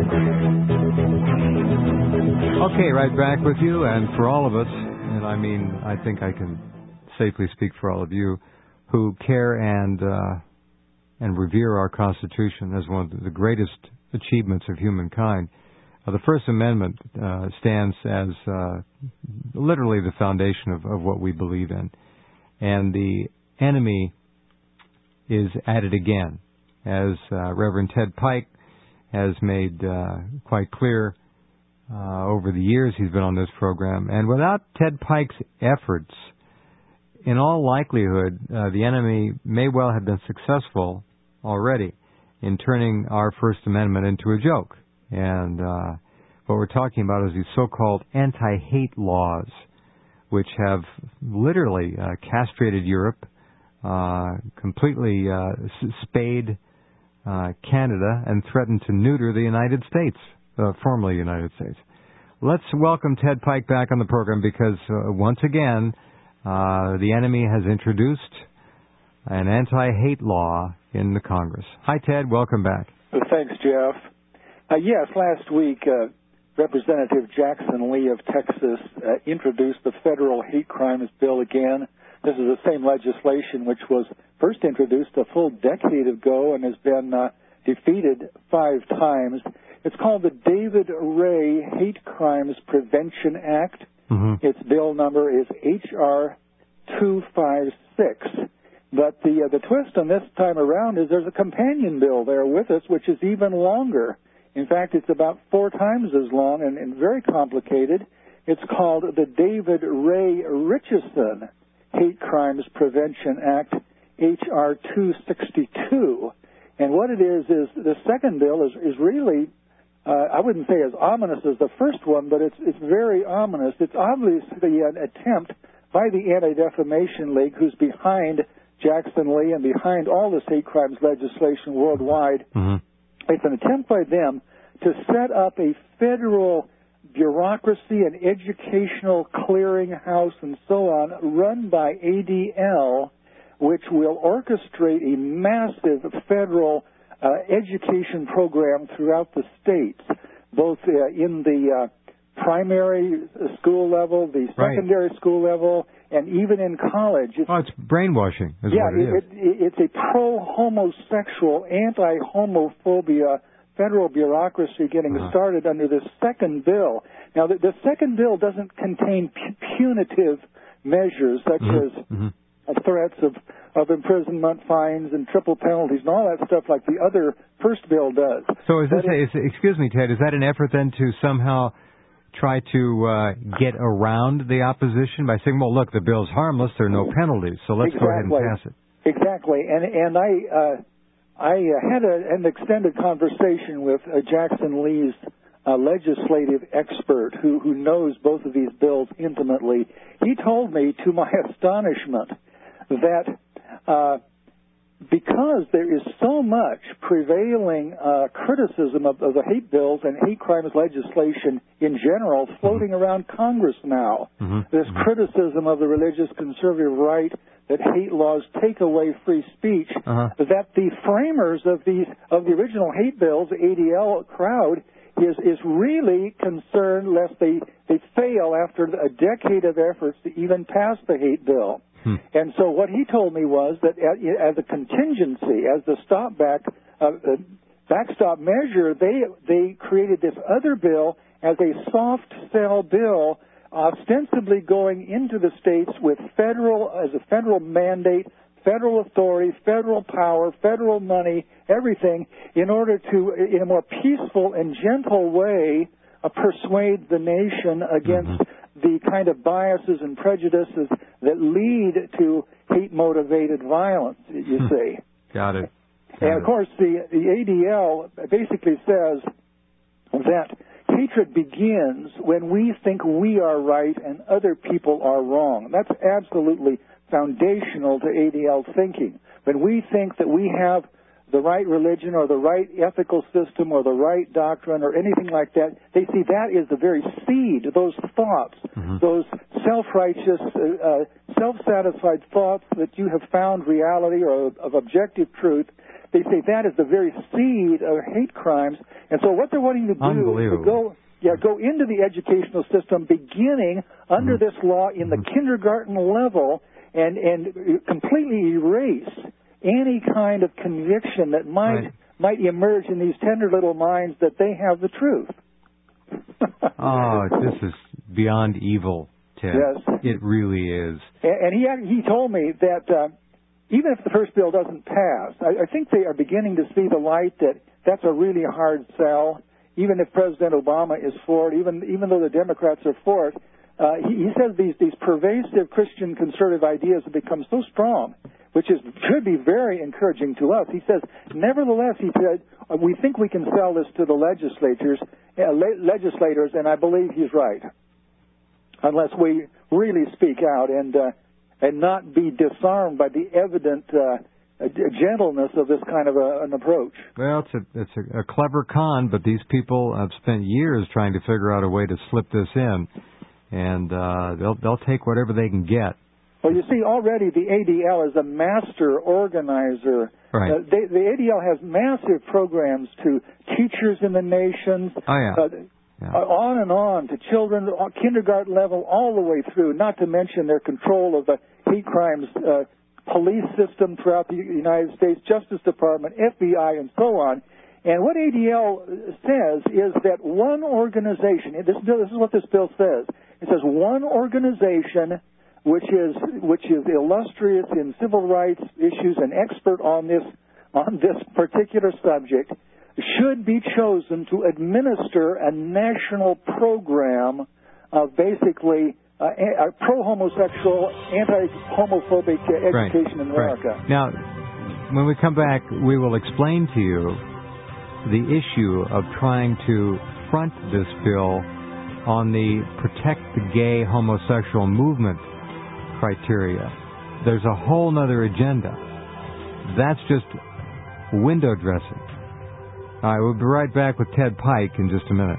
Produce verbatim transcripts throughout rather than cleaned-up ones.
Okay, right back with you, and for all of us, and I mean, I think I can safely speak for all of you, who care and uh, and revere our Constitution as one of the greatest achievements of humankind. Uh, the First Amendment uh, stands as uh, literally the foundation of, of what we believe in. And the enemy is at it again, as uh, Reverend Ted Pike has made uh, quite clear uh, over the years he's been on this program. And without Ted Pike's efforts, in all likelihood, uh, the enemy may well have been successful already in turning our First Amendment into a joke. And uh, what we're talking about is these so-called anti-hate laws, which have literally uh, castrated Europe, uh, completely uh, spayed uh, Canada, and threatened to neuter the United States, uh, formerly United States. Let's welcome Ted Pike back on the program because, uh, once again, uh, the enemy has introduced an anti-hate law in the Congress. Hi, Ted. Welcome back. Thanks, Jeff. Uh, yes, last week, uh, Representative Jackson Lee of Texas uh, introduced the federal hate crimes bill again. This is the same legislation which was first introduced a full decade ago and has been uh, defeated five times. It's called the David Ray Hate Crimes Prevention Act. Mm-hmm. Its bill number is H R two fifty-six. But the uh, the twist on this time around is there's a companion bill there with us, which is even longer. In fact, it's about four times as long and, and very complicated. It's called the David Ray Richardson Hate Crimes Prevention Act, H R two sixty-two. And what it is is the second bill is, is really, uh, I wouldn't say as ominous as the first one, but it's it's very ominous. It's obviously an attempt by the Anti-Defamation League, who's behind Jackson Lee and behind all this hate crimes legislation worldwide. Mm-hmm. It's an attempt by them to set up a federal bureaucracy, an educational clearinghouse, and so on, run by A D L, which will orchestrate a massive federal uh, education program throughout the states, both uh, in the uh, primary school level, the secondary right. school level, and even in college. It's, oh, it's brainwashing is yeah, what it, it is. It, it's a pro-homosexual, anti-homophobia federal bureaucracy getting uh-huh. started under this second bill. Now, the, the second bill doesn't contain punitive measures such mm-hmm. as mm-hmm. threats of, of imprisonment, fines, and triple penalties, and all that stuff like the other first bill does. So is this, a, is, excuse me, Ted, is that an effort then to somehow try to uh, get around the opposition by saying, well, look, the bill's harmless, there are no penalties, so let's exactly. go ahead and pass it? Exactly. And and I uh, I uh, had a, an extended conversation with uh, Jackson Lee's uh, legislative expert who, who knows both of these bills intimately. He told me, to my astonishment, that uh, because there is so much prevailing uh, criticism of, of the hate bills and hate crimes legislation in general floating mm-hmm. around Congress now, mm-hmm. this mm-hmm. criticism of the religious conservative right that hate laws take away free speech, uh-huh. that the framers of these of the original hate bills, the A D L crowd, is is really concerned lest they, they fail after a decade of efforts to even pass the hate bill. Hmm. And so what he told me was that as a contingency, as the stopback, uh, backstop measure, they they created this other bill as a soft sell bill, ostensibly going into the states with federal, as a federal mandate, federal authority, federal power, federal money, everything, in order to, in a more peaceful and gentle way, uh, persuade the nation against mm-hmm. the kind of biases and prejudices that lead to hate-motivated violence, you see. Got it. Got and, it. of course, the, the A D L basically says that hatred begins when we think we are right and other people are wrong. That's absolutely foundational to A D L thinking. When we think that we have the right religion or the right ethical system or the right doctrine or anything like that, they see that is the very seed, those thoughts, mm-hmm. those self-righteous, uh, uh, self-satisfied thoughts that you have found reality or of objective truth. they say that is the very seed of hate crimes. And so what they're wanting to do is to go, yeah, go into the educational system, beginning under mm-hmm. this law in the mm-hmm. kindergarten level, and and completely erase any kind of conviction that might right. might emerge in these tender little minds that they have the truth. Oh, this is beyond evil, Ted. Yes. It really is. And, and he he told me that uh, even if the first bill doesn't pass, I, I think they are beginning to see the light that that's a really hard sell. Even if President Obama is for it, even even though the Democrats are for it, uh, he, he says these these pervasive Christian conservative ideas have become so strong, which is should be very encouraging to us. He says, nevertheless, he said, we think we can sell this to the legislatures, uh, le- legislators, and I believe he's right, unless we really speak out and uh, and not be disarmed by the evident uh, gentleness of this kind of a, an approach. Well, it's a it's a, a clever con, but these people have spent years trying to figure out a way to slip this in, and uh, they'll they'll take whatever they can get. Well, you see, already the A D L is a master organizer. Right. Uh, they, the A D L has massive programs to teachers in the nations. Oh, yeah. Uh, yeah. Uh, on and on to children, uh, kindergarten level, all the way through, not to mention their control of the hate crimes uh, police system throughout the United States, Justice Department, F B I, and so on. And what A D L says is that one organization, this, this is what this bill says, it says one organization which is which is illustrious in civil rights issues and expert on this on this particular subject should be chosen to administer a national program of basically uh, a pro-homosexual, anti-homophobic uh, education right. in America. Right. Now, when we come back, we will explain to you the issue of trying to front this bill on the protect the gay homosexual movement criteria. There's a whole other agenda. That's just window dressing. All right, we'll be right back with Ted Pike in just a minute.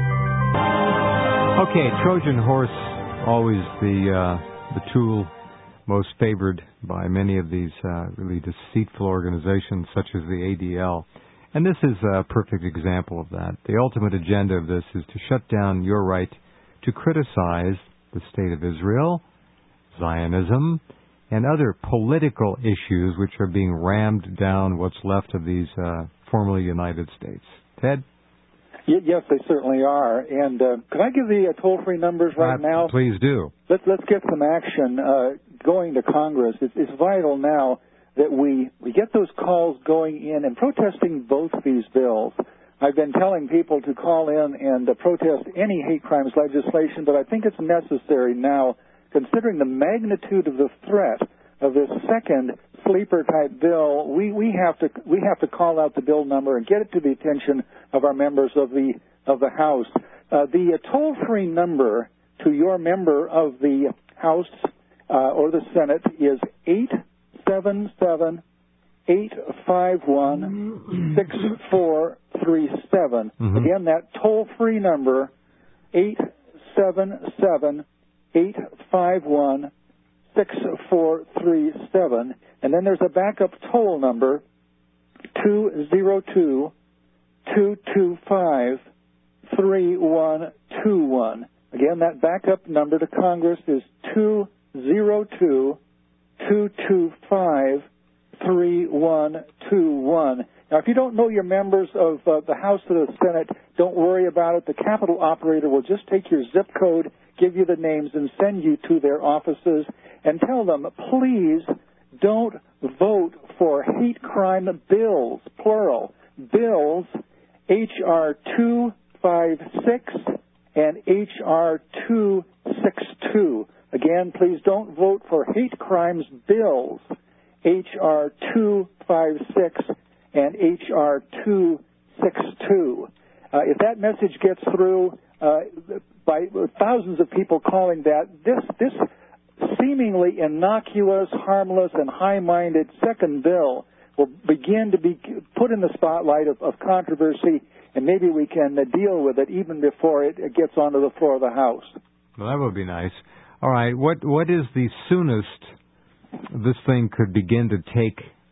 Okay, Trojan horse, always the uh, the tool most favored by many of these uh, really deceitful organizations such as the A D L. And this is a perfect example of that. The ultimate agenda of this is to shut down your right to criticize the state of Israel, Zionism, and other political issues which are being rammed down what's left of these uh, formerly United States. Ted? Y- yes, they certainly are. And uh, can I give the uh, toll-free numbers right uh, now? Please do. Let's, let's get some action uh, going to Congress. It's, it's vital now that we, we get those calls going in and protesting both these bills. I've been telling people to call in and uh, protest any hate crimes legislation, but I think it's necessary now, considering the magnitude of the threat of this second sleeper type bill. We, we have to we have to call out the bill number and get it to the attention of our members of the of the House. Uh, the uh, toll free number to your member of the House uh, or the Senate is eight seven seven eight five one six four three seven. Mm-hmm. Again, that toll free number eight seven seven eight five one six four three seven, and then there's a backup toll number two zero two two two five three one two one. Again, that backup number to Congress is two zero two two two five three one two one. Now, if you don't know your members of uh, the House or the Senate, don't worry about it. The Capitol operator will just take your zip code, give you the names, and send you to their offices and tell them, please don't vote for hate crime bills, plural, bills H R two fifty-six and H R two sixty-two. Again, please don't vote for hate crimes bills H R two fifty-six and H R two sixty-two. Uh, if that message gets through uh, by thousands of people calling that, this this seemingly innocuous, harmless, and high-minded second bill will begin to be put in the spotlight of, of controversy, and maybe we can uh, deal with it even before it gets onto the floor of the House. Well, that would be nice. All right, what what is the soonest this thing could begin to take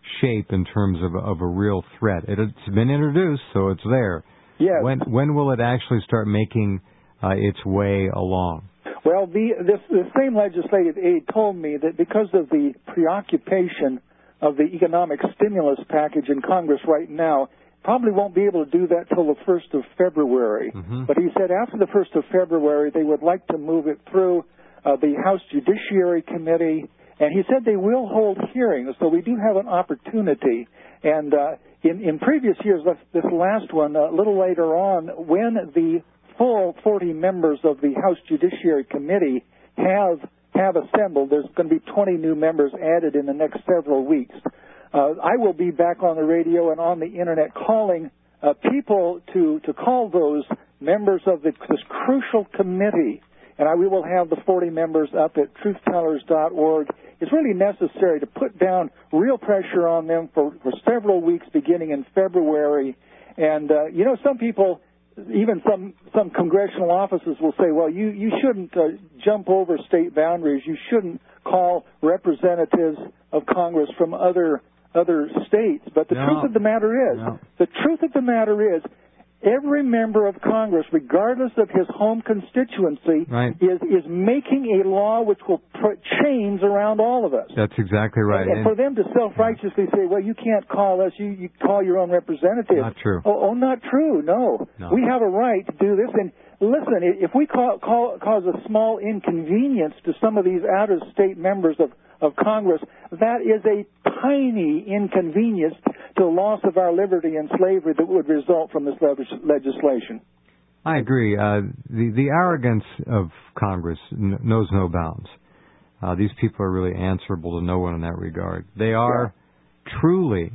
shape in terms of, of a real threat? It, it's been introduced, so it's there. Yes. When when will it actually start making uh, its way along? Well, the this the same legislative aide told me that because of the preoccupation of the economic stimulus package in Congress right now, probably won't be able to do that till the first of February. Mm-hmm. But he said after the first of February, they would like to move it through uh, the House Judiciary Committee, and he said they will hold hearings, so we do have an opportunity. And uh, in, in previous years, this last one, a little later on, when the full forty members of the House Judiciary Committee have have assembled, there's going to be twenty new members added in the next several weeks. Uh, I will be back on the radio and on the Internet calling uh, people to, to call those members of the, this crucial committee. And I, we will have the forty members up at truth tellers dot org. It's really necessary to put down real pressure on them for, for several weeks beginning in February. And, uh, you know, some people, even some, some congressional offices will say, well, you, you shouldn't uh, jump over state boundaries. You shouldn't call representatives of Congress from other other states. But the no. truth of the matter is, no. the truth of the matter is, every member of Congress, regardless of his home constituency, right. is is making a law which will put chains around all of us. That's exactly right. And, and for them to self-righteously say, well, you can't call us, you, you call your own representative. Not true. Oh, oh not true, no. no. We have a right to do this. And listen, if we call, call, cause a small inconvenience to some of these out-of-state members of, of Congress, that is a tiny inconvenience to the loss of our liberty and slavery that would result from this legislation. I agree. Uh, the, the arrogance of Congress n- knows no bounds. Uh, these people are really answerable to no one in that regard. They are yeah. truly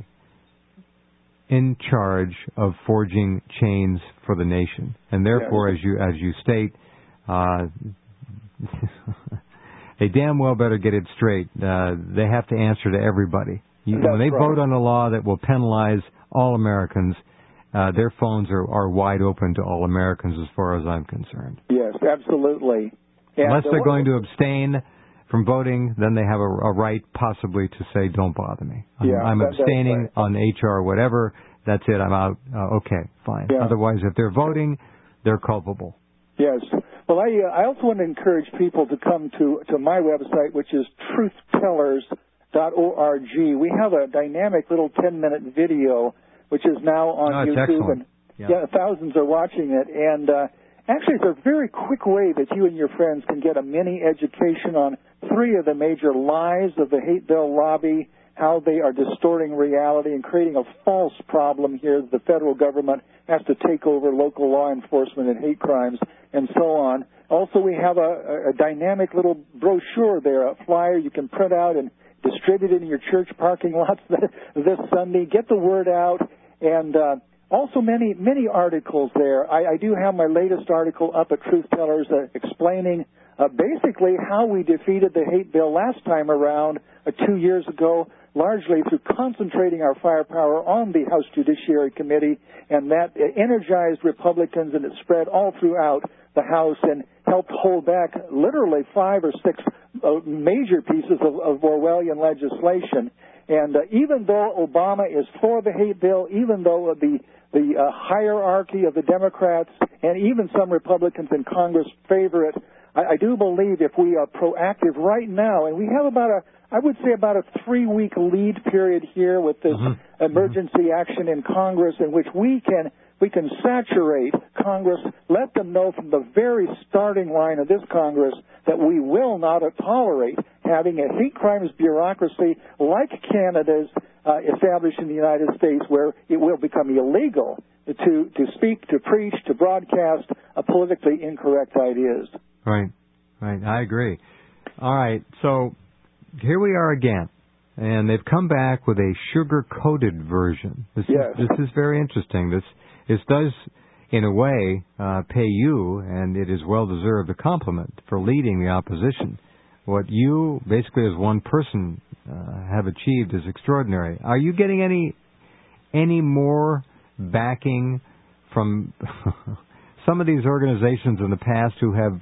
in charge of forging chains for the nation, and therefore, yes. as you as you state, uh, they damn well better get it straight. Uh, they have to answer to everybody. You, when they right. vote on a law that will penalize all Americans, uh, their phones are, are wide open to all Americans as far as I'm concerned. Yes, absolutely. And Unless they're uh, going to abstain from voting, then they have a, a right possibly to say, don't bother me. I'm, yeah, I'm that, abstaining right. on H R whatever. That's it. I'm out. Uh, okay, fine. Yeah. Otherwise, if they're voting, they're culpable. Yes. Well, I, uh, I also want to encourage people to come to, to my website, which is truth tellers dot org. We have a dynamic little ten-minute video, which is now on oh, it's YouTube. Excellent. And yeah. yeah, thousands are watching it. And uh, actually, it's a very quick way that you and your friends can get a mini education on three of the major lies of the hate bill lobby, how they are distorting reality and creating a false problem here that the federal government has to take over local law enforcement and hate crimes and so on. Also, we have a, a dynamic little brochure there, a flyer you can print out and distribute it in your church parking lots this Sunday. Get the word out. And uh, also many, many articles there. I, I do have my latest article up at Truth Tellers uh, explaining uh, basically how we defeated the hate bill last time around uh, two years ago, largely through concentrating our firepower on the House Judiciary Committee, and that energized Republicans, and it spread all throughout the House and helped hold back literally five or six uh, major pieces of, of Orwellian legislation. And uh, even though Obama is for the hate bill, even though the the uh, hierarchy of the Democrats and even some Republicans in Congress favor it, I, I do believe if we are proactive right now, and we have about a I would say about a three-week lead period here with this mm-hmm. emergency mm-hmm. action in Congress, in which we can we can saturate Congress, let them know from the very starting line of this Congress that we will not tolerate having a hate crimes bureaucracy like Canada's uh, established in the United States, where it will become illegal to to speak, to preach, to broadcast uh, politically incorrect ideas. Right, right. I agree. All right, so here we are again, and they've come back with a sugar-coated version. This yes. is this is very interesting. This this does, in a way, uh, pay you, and it is well-deserved a compliment for leading the opposition. What you, basically as one person, uh, have achieved is extraordinary. Are you getting any any more backing from some of these organizations in the past who have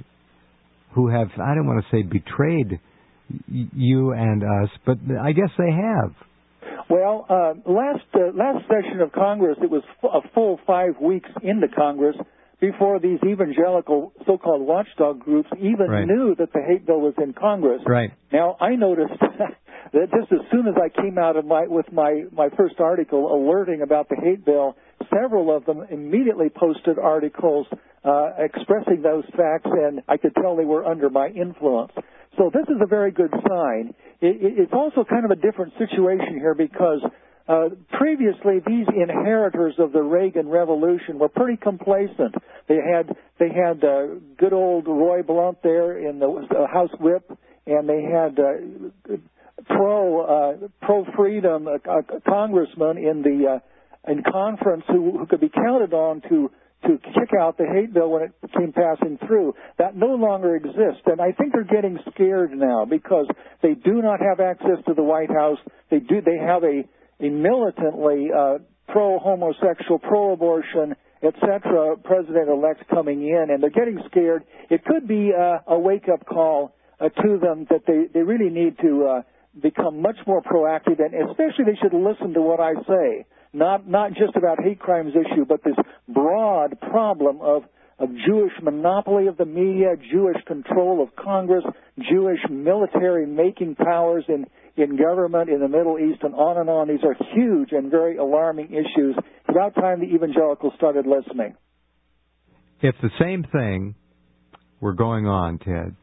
who have I don't want to say betrayed you and us, but I guess they have. Well, uh, last uh, last session of Congress, it was f- a full five weeks into Congress before these evangelical so-called watchdog groups even right. knew that the hate bill was in Congress. Right. Now, I noticed that just as soon as I came out of my with my, my first article alerting about the hate bill, several of them immediately posted articles uh, expressing those facts, and I could tell they were under my influence. So this is a very good sign. It, it, it's also kind of a different situation here because uh, previously these inheritors of the Reagan Revolution were pretty complacent. They had they had uh, good old Roy Blunt there in the uh, House Whip, and they had uh, pro uh, pro freedom uh, congressman in the uh, in conference who, who could be counted on to. to kick out the hate bill when it came passing through. That no longer exists. And I think they're getting scared now because they do not have access to the White House. They do. They have a, a militantly uh, pro-homosexual, pro-abortion, et cetera president-elect coming in, and they're getting scared. It could be uh, a wake-up call uh, to them that they, they really need to uh, become much more proactive, and especially they should listen to what I say. Not not just about hate crimes issue, but this broad problem of, of Jewish monopoly of the media, Jewish control of Congress, Jewish military making powers in, in government in the Middle East, and on and on. These are huge and very alarming issues. It's about time the evangelicals started listening. If the same thing were going on, Ted,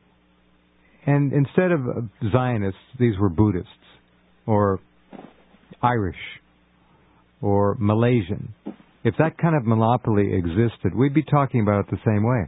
and instead of Zionists, these were Buddhists or Irish or Malaysian, if that kind of monopoly existed, we'd be talking about it the same way.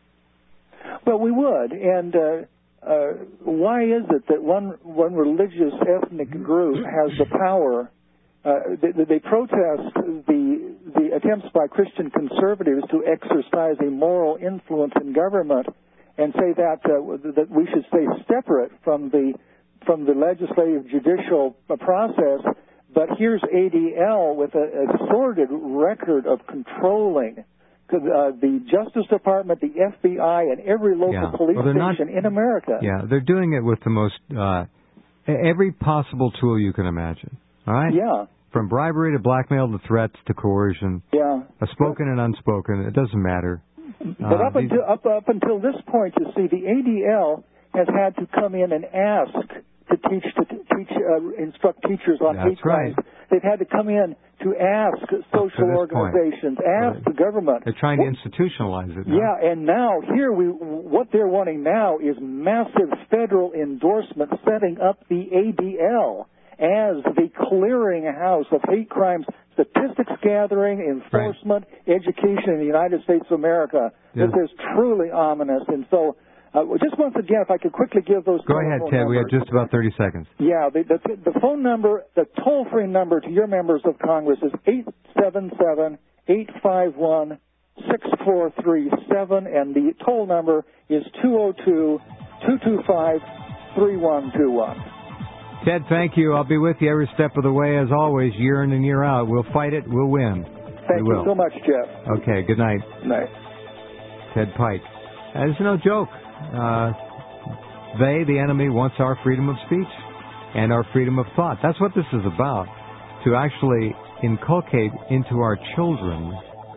Well, we would. And uh, uh, why is it that one one religious ethnic group has the power? Uh, they, they protest the the attempts by Christian conservatives to exercise a moral influence in government, and say that uh, that we should stay separate from the from the legislative judicial process. But here's A D L with a, a sordid record of controlling uh, the Justice Department, the F B I, and every local yeah. police well, station not, in America. Yeah, they're doing it with the most, uh, every possible tool you can imagine. All right? Yeah. From bribery to blackmail to threats to coercion. Yeah. A spoken and unspoken, it doesn't matter. But uh, up, until, up, up until this point, you see, the A D L has had to come in and ask to teach, to teach, uh, instruct teachers on That's hate crimes. Right. They've had to come in to ask social organizations, point. ask right. the government. They're trying to institutionalize it now. Yeah, and now here we, what they're wanting now is massive federal endorsement setting up the A D L as the clearinghouse of hate crimes, statistics gathering, enforcement, right. education in the United States of America. Yeah. This is truly ominous, and so. Uh, just once again, if I could quickly give those. Go ahead, Ted. Numbers. We have just about thirty seconds. Yeah, the, the, the phone number, the toll-free number to your members of Congress is eight seven seven, eight five one, six four three seven, and the toll number is two oh two, two two five, three one two one. Ted, thank you. I'll be with you every step of the way, as always, year in and year out. We'll fight it. We'll win. Thank we you will. so much, Jeff. Okay, good night. Night. Ted Pike. Uh, it's no joke. Uh, they, the enemy, wants our freedom of speech and our freedom of thought. That's what this is about, to actually inculcate into our children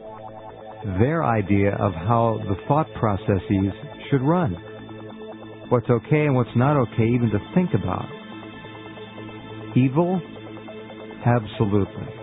their idea of how the thought processes should run. What's okay and what's not okay even to think about. Evil? Absolutely.